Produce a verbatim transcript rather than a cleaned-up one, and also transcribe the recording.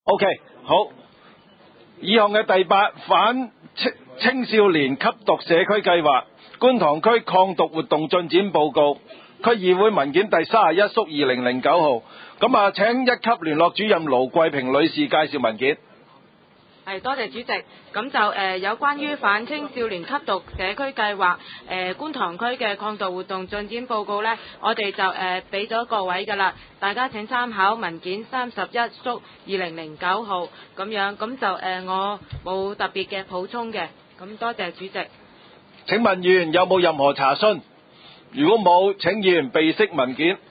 OK， 好。以項嘅第八反青青少年吸毒社區計劃觀塘區抗毒活動進展報告，區議會文件第三十一縮二零零九號。咁啊，請一級聯絡主任盧桂平女士介紹文件。 係，多謝主席。咁就誒、呃、有關於反青少年吸毒社區計劃誒、呃、觀塘區嘅抗毒活動進展報告呢，我哋就誒俾咗各位㗎啦，大家請參考文件三十一縮二零零九號咁樣。咁就誒、呃、我冇特別嘅補充嘅。咁多謝主席。 請問議員有冇任何查詢？如果冇，請議員備悉文件。